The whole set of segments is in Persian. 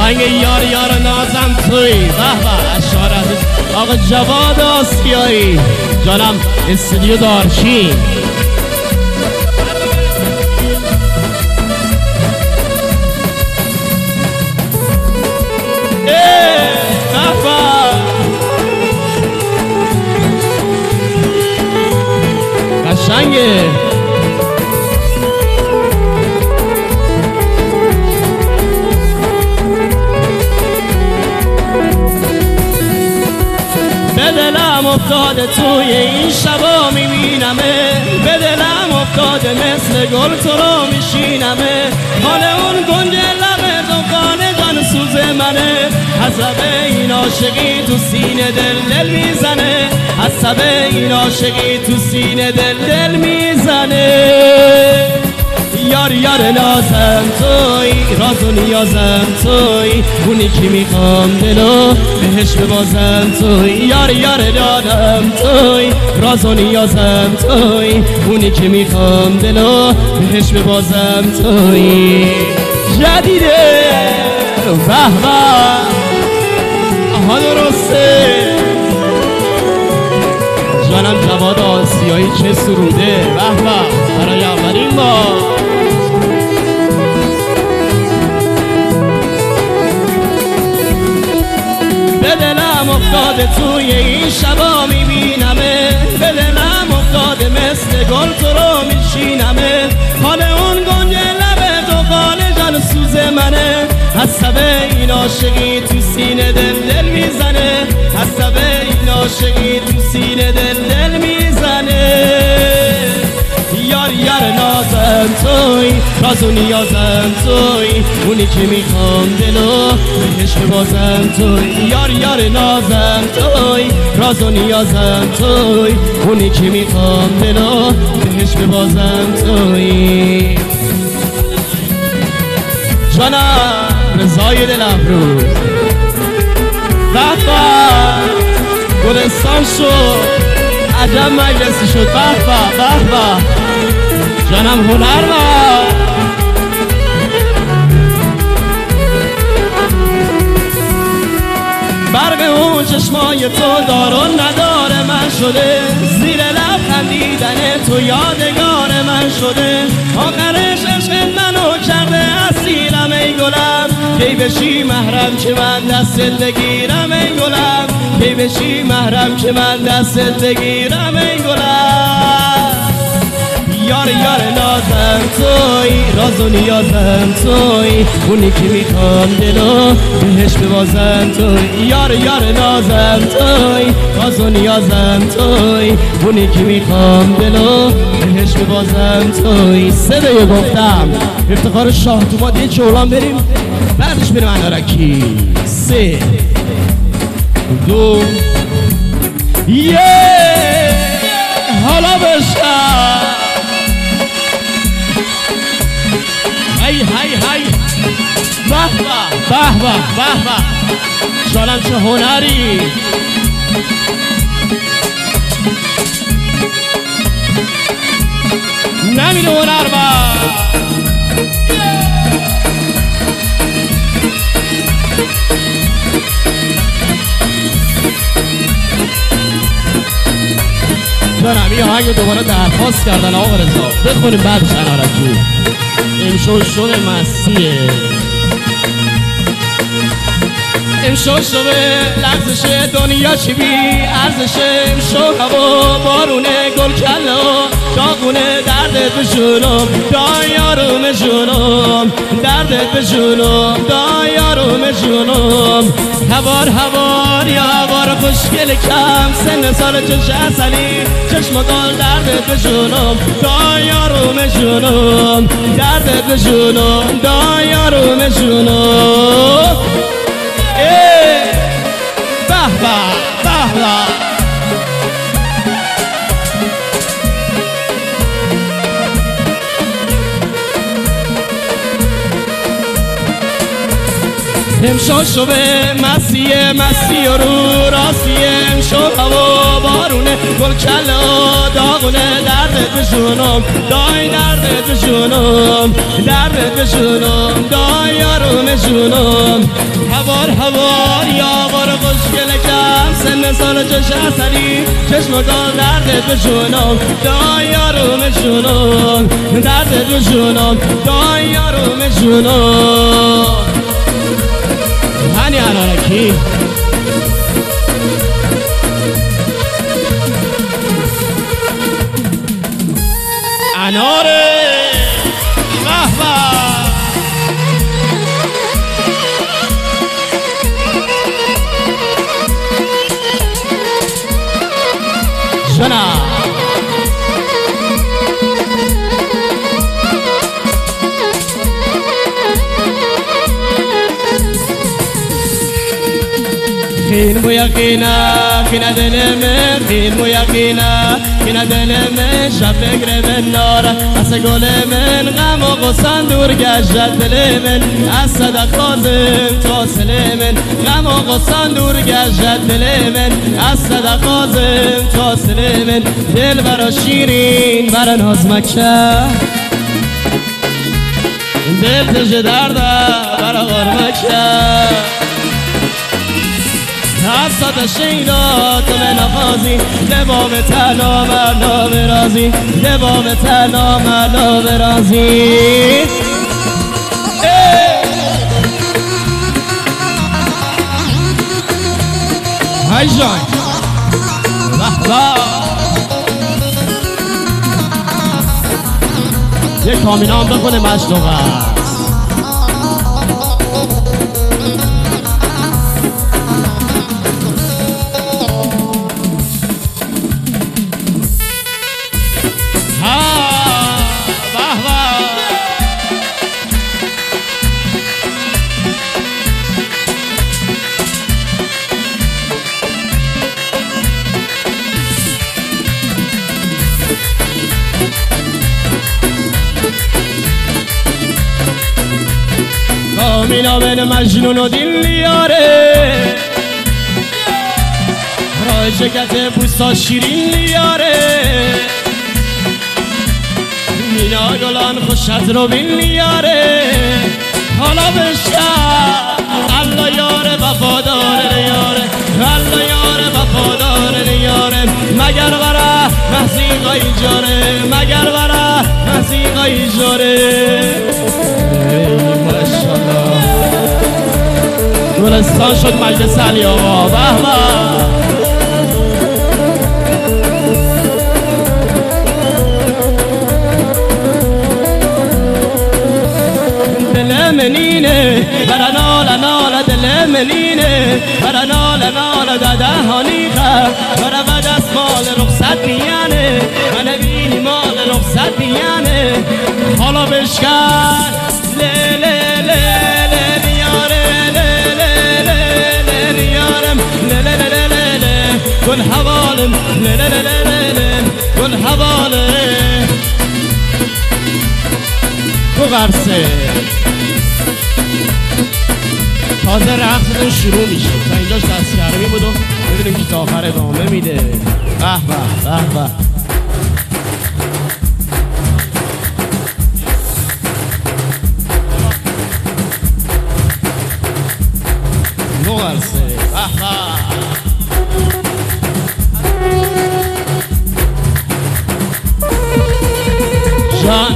قشنگ یار یار نازم توی به به اشارت آقا جواد آسیایی جانم استودیو دارچین قشنگه به دلم افتاده توی این شبا میبینمه به دلم افتاده مثل گل تو رو میشینمه حال اون گنج لب دکان جان سوز منه حسب این عاشقی تو سینه دل میزنه حسب این عاشقی تو سینه دل میزنه یار یار نازم توی راز و نیازم توی اونی که میخوام دلو بهش ببازم توی یار یار دادم توی راز و نیازم توی اونی که میخوام دلو بهش ببازم توی جدیده به به آها درسته جانم جواد آسیایی چه سروده به به برای اولین بار به دلم افتاده توی این شبا میبینمه به دلم افتاده مثل گل تو رو میشینمه حال اون گنج لب دکان جان سوز منه حسب این عاشقی تو سینه دل میزنه حسب این عاشقی تو سینه دل میزنه یار یار نازم توی راز و نیازم توی اونی که میخوام دلو بهش ببازم توی یار یار نازم توی راز و نیازم توی اونی که میخوام دلو بهش ببازم توی جانم رضای دل افروز به گلستان شد عجب مجلسی شد به به جانم هنر برق اون چشمای تو دار و نداره من شده زیر لب خندیدن تو یادگار من شده آخرش عشق منو کرده اسیرم ای گلم کی بشی محرم که من دستت بگیرم ای گلم کی بشی محرم که من دستت بگیرم ای گلم یار یار نازم توی راز و نیازم توی اونی که میخوام دلو بهش ببازم توی یار یار نازم توی راز و نیازم توی اونی که میخوام دلو بهش ببازم توی صدای گفتم افتخار شاه تو ما دیگه چولان بریم بعدش بریم انارکی 3 2 1 حالا بشم هی هی هی به به به به به جانم چه هنری نمیره هنر با جانم یه آهنگ دوباره درخواست کردن آقا رضا بخونیم بعدش انارکی امشو شده مسیه امشو شده لغزش دنیا چی بی ارزشه امشو هوا بارونه گل کله و داغونه دردت به جونم دایارم جونم دردت به جونم دایارم جونم هوار یا هوار خوشگل کم سن سال چش اصلی چشم گل دردت به جونم دایارم جونم دردت به جونم دایارم جونم به به امشو شو به مسیه و رو راستیه امشو هوا بارونه گل کلا داغونه درد بجونم دای درد بجونم درد بجونم دای یارم جونم هوار یاور خوشگل کم سن سال جش اصلی چشم دار درد بجونم دای یارم جونم درد بجونم دای یارم جونم هنی علارکی اناره وحبه جنا خين مو يقينا خينا دلمن خين مو يقينا خينا دلمن شب بگره من نار از گل من غم و غصن دور گشت دل من از صدق خازم فاصل من غم و غصن دور گشت دل من از صدق خازم فاصل من دل برا شیرین برا ناز مکشه دل تج درده برا غرمکشه حسد شیدا تو به نفازی لبام تلا مرلا برازی لبام تلا مرلا برازی های جان یک کامینان بخونه مشتوقه کامینا بین مجنون و دیلیاره راه شکت بوستا شیرین لیاره مینا گلان خوشت رو بین لیاره حالا بشکر الله یاره وفاداره یاره الله یاره وفاداره یاره مگر برا محسیقای جاره مگر برا محسیقای جاره گلستان شد مجلس علی آقا به به دل منینه برا نالا نالا دل منینه برا نالا نالا داده هانیخه برا بعد از مال رخصت میانه من بینی مال رخصت میانه حالا بشکر لی لی لی لی گل حوالم گل حواله بغرسه تازه رقصتون شروع میشه تا اینجاش دستگرمی بود و میبینیم که تا آخر ادامه میده به به به به بغرسه به به جان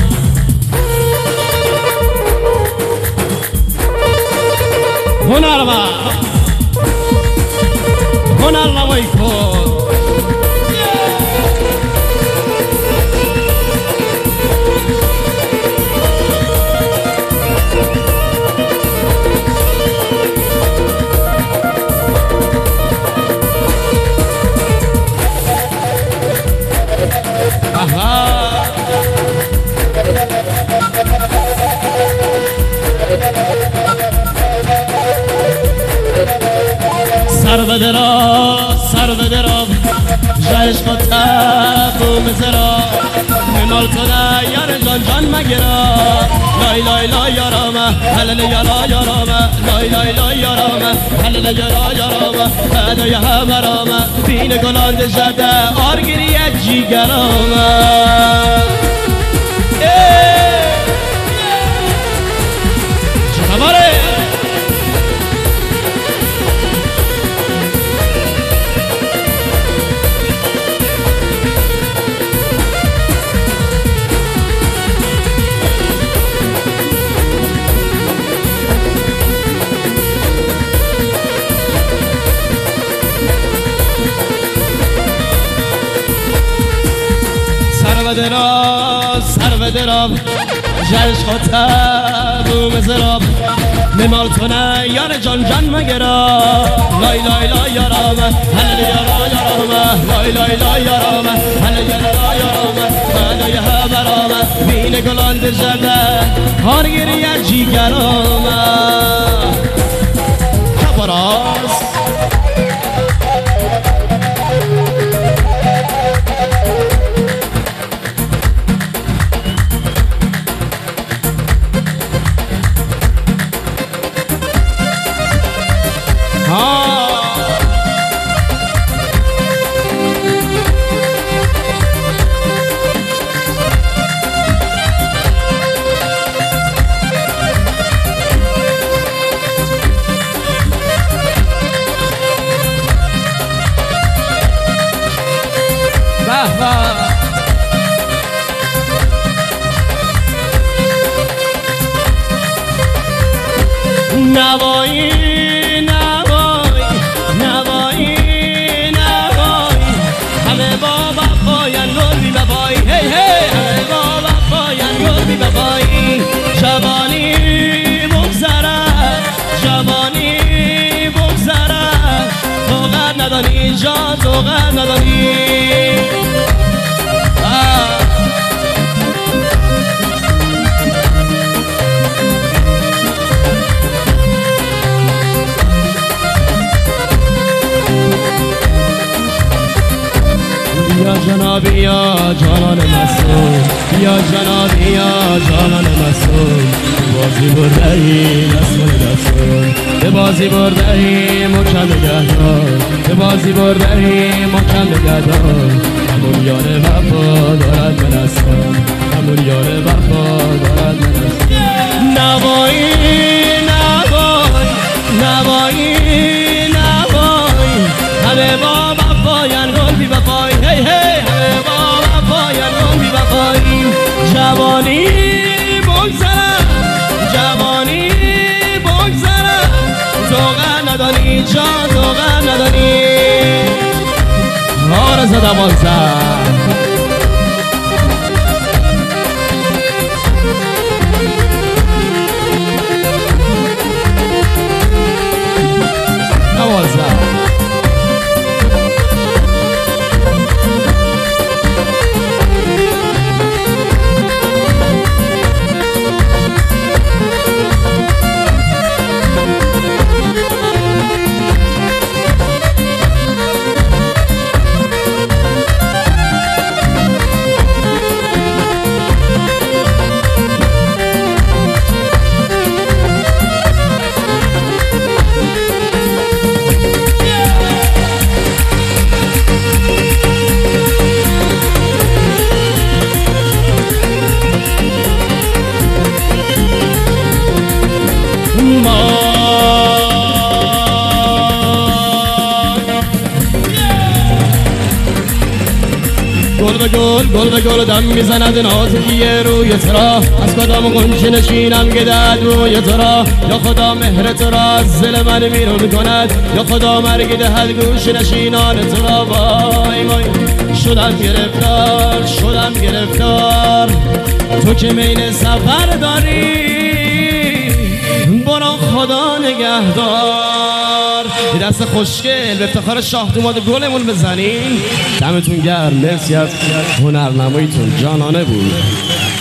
هنرنمایی کن سر به دراب جایش با تب و مزراب مال تو نه یار جان جان مگرا لای لای لای یارامه هلل یارا یارامه لای لای لای یارامه هلل یارا یارامه هدای همرامه بین گلان دجده آرگیری جیگرامه چه خبره؟ سر و دراب جلش خاطر بوم زراب ممال تو نه یار جان جان مگرا لای لای لای یارامه هل یارا یارامه لای لای لای یارامه هل یارا یارامه هدای همرامه بین گلان دجده هارگیری جیگرامه خبراز نوایی نوایی نوایی نوایی همه بابا پاین گل بی بابایی هی هی همه بابا پاین گل بی بابایی جوانی بگذرد جوانی بگذرد طاقت ندانی جان طاقت ندانی یا جنابی یا جانان مسئول یا جنابی یا جانان مسئول بازی برده ای دستمال دستمال به بازی برده ای مکم نگهدار به بازی برده ای مکم نگهدار همون یار وفا دارد من هستم همون یار وفا دارد من هستم نوایی نوایی نوایی نوایی همه با وفاین گل بی وفایی هی هی همه با وفاین گل بی وفایی جوانی بگذرد جوانی بگذرد طاقت ندانی جان طاقت ندانی آرزو 12 گل به گل دم میزند نازکیه روی ترا از کدام غنچه نشینم گدد روی ترا یا خدا مهر ترا از دل من بیرون کند یا خدا مرگ دهد گوش نشینان ترا وای وای شدم گرفتار تو که میل سفر داری برو خدا نگهدار دست خوشگل به افتخار شاه دوماد گلمون بزنین دمتون گرم مرسی از هنرنماییتون جانانه بود